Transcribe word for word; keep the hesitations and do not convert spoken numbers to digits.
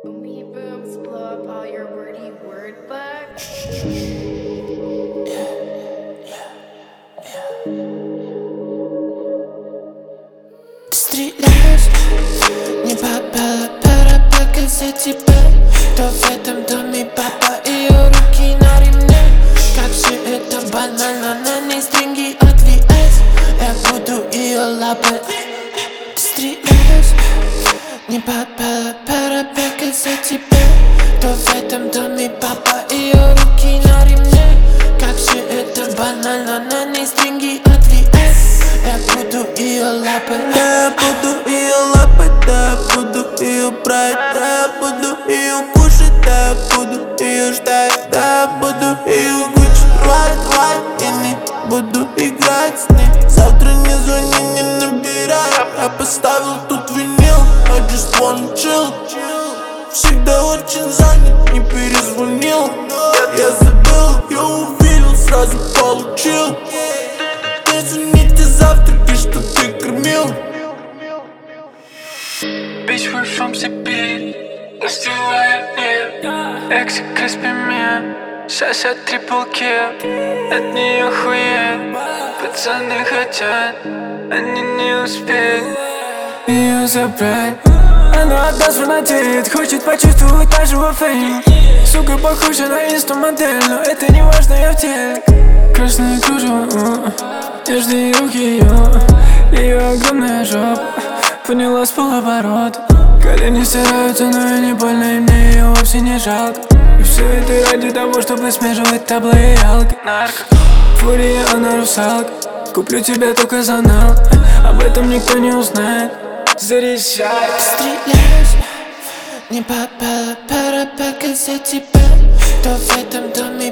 Me boobs blow up all your wordy word books. Ты стреляешь, не попала пара за тебя. Кто в этом доме папа, ее руки на ремне. Как же это банально, на ней стринги от ви эс. Я буду ее лапать. Ты стреляешь, не попала пара за тебя. Кто в этом доме папа, ее руки на ремне. Как же это банально, на ней стринги от ви эс. Я буду ее лапать. Да, я буду ее лапать, да, я буду ее брать, да, я буду ее кушать, да, я буду ее ждать, да, я буду ее Гуччи рвать, рвать, и не буду играть с ней. Завтра не звони, не набирай. Я поставил тут винил, I just wanna chill. Всегда очень занят, не перезвонил. Я забыл, я увидел, сразу получил. Извините, завтраки, что ты кормил. Bitch, we're from Сибирь, раздевает мир. Экси Криспи Ми, Сася трипл килл. От нее хует, пацаны хотят, они не успеют ее забрать. Она отдаст фанатеет, хочет почувствовать нашего фейм. Сука похожа на инсту-модель, но это не важно, я в теле. Красный кружок, нежные руки ее, ее огромная жопа поняла с полоборота. Колени стираются, но и не больно, и мне ее вовсе не жалко. И все это ради того, чтобы смешивать табло и алко. Нарко, фурия, она русалка. Куплю тебя только за нал, об этом никто не узнает. Заряжай. Ты стреляешь, не попала пара за тебя. Кто в этом доме